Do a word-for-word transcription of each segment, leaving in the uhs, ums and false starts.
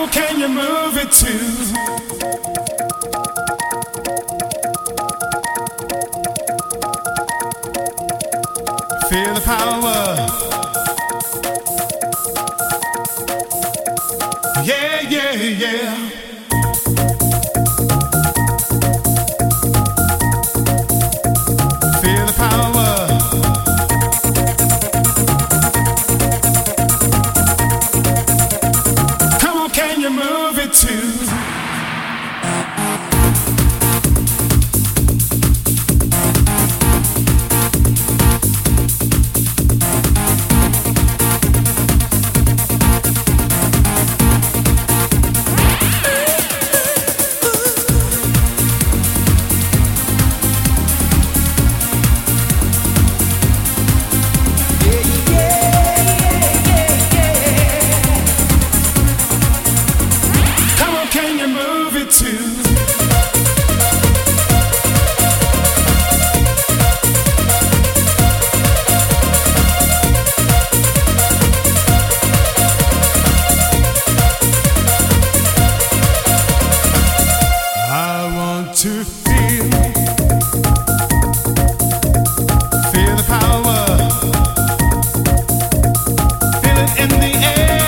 on, can you move it too? Feel the power. Yeah, yeah, yeah. Feel the power. Come on, can you move it too? Can you move it too? I want to feel, feel the power, feel it in the air.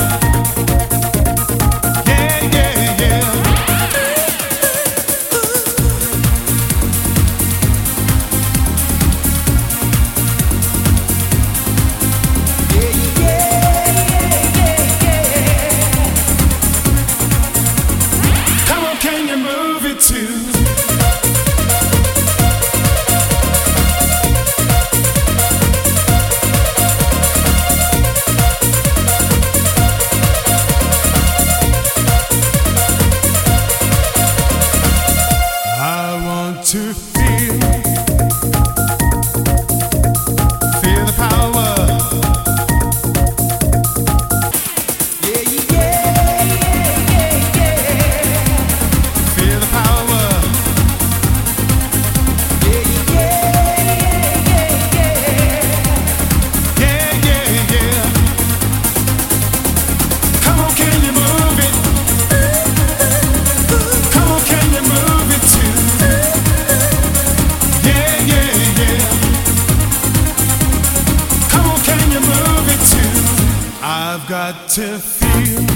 Can you move it too? I want to feel, feel the power. I've got to feel